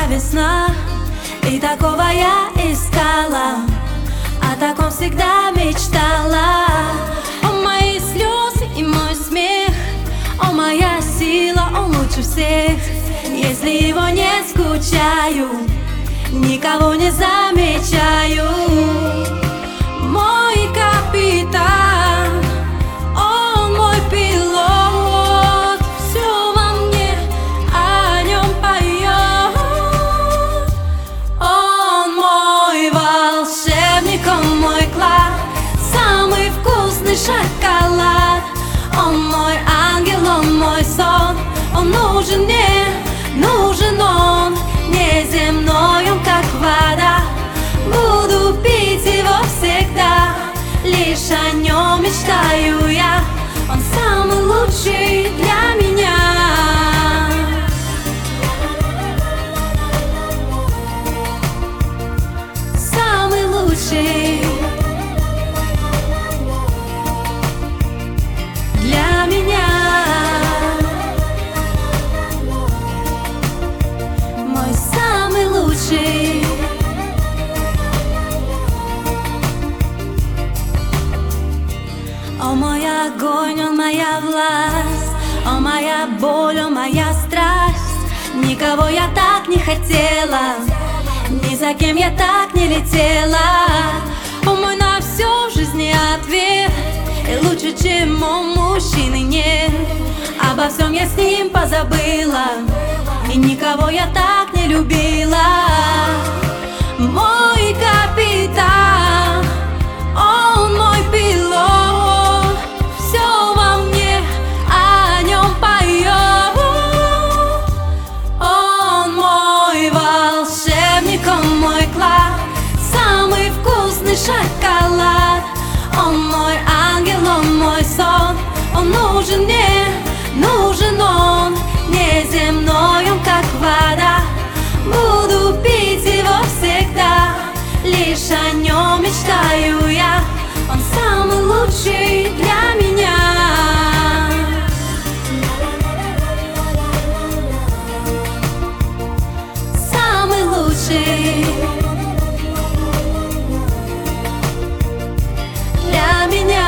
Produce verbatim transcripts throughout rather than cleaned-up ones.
весна, и такого я искала, о таком всегда мечтала. О, мои слезы и мой смех, о, моя сила, он лучше всех. Если его не скучаю, никого не замечаю. Мой капитан, он мой пилот, все во мне о нем поет. Он мой волшебник, он мой клад, самый вкусный шоколад. Он мой ангел, он мой сон, он нужен мне, нужен он, неземной он как вода. Буду пить его всегда, лишь о нем мечтаю я. Он самый лучший для меня. Самый лучший для меня. Мой самый лучший. О, мой огонь, он моя власть, о, моя боль, о, моя страсть. Никого я так не хотела, ни за кем я так не летела. О, мой на всю в жизни ответ, и лучше, чем у мужчины нет. Обо всем я с ним позабыла, и никого я так не любила. Мой капитан, он мой пилот, все во мне о нем поет. Он мой волшебник, он мой клад, самый вкусный шоколад. Он мой ангел, он мой сон, он нужен мне, нужен он, неземной он как вода. Буду пить его всегда, лишь о нем мечтаю я. Он самый лучший для меня. Самый лучший для меня.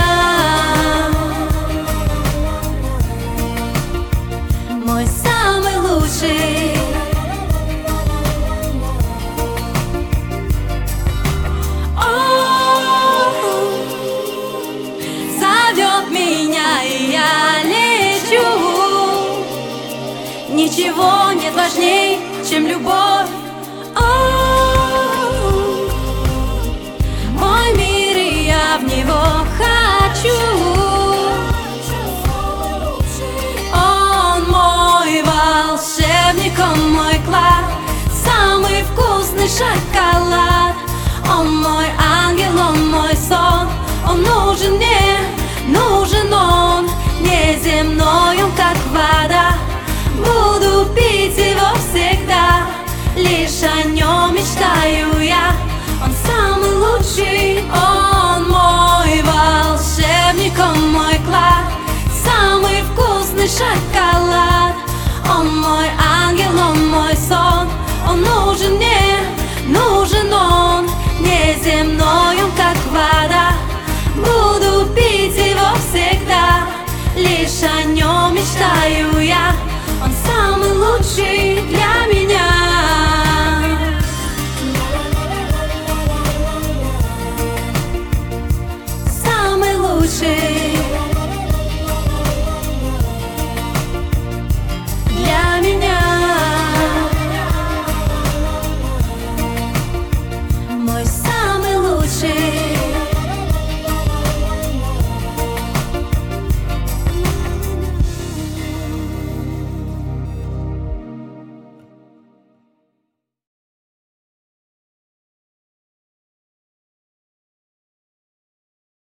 Мой самый лучший. Ничего нет важней, чем любовь. О, мой мир, и я в него хочу. Он мой волшебник, он мой клад, самый вкусный шоколад. Он мой ангел, он мой сон, он нужен мне, нужен он, неземной он как вода. Буду пить его всегда, лишь о нем мечтаю я. Он самый лучший, он мой волшебник, он мой клад, самый вкусный шоколад. Он мой ангел, он мой сон, он нужен мне, нужен он, неземной он как вода. Буду пить его всегда, лишь о нем мечтаю я. Он самый лучший для меня. Самый лучший.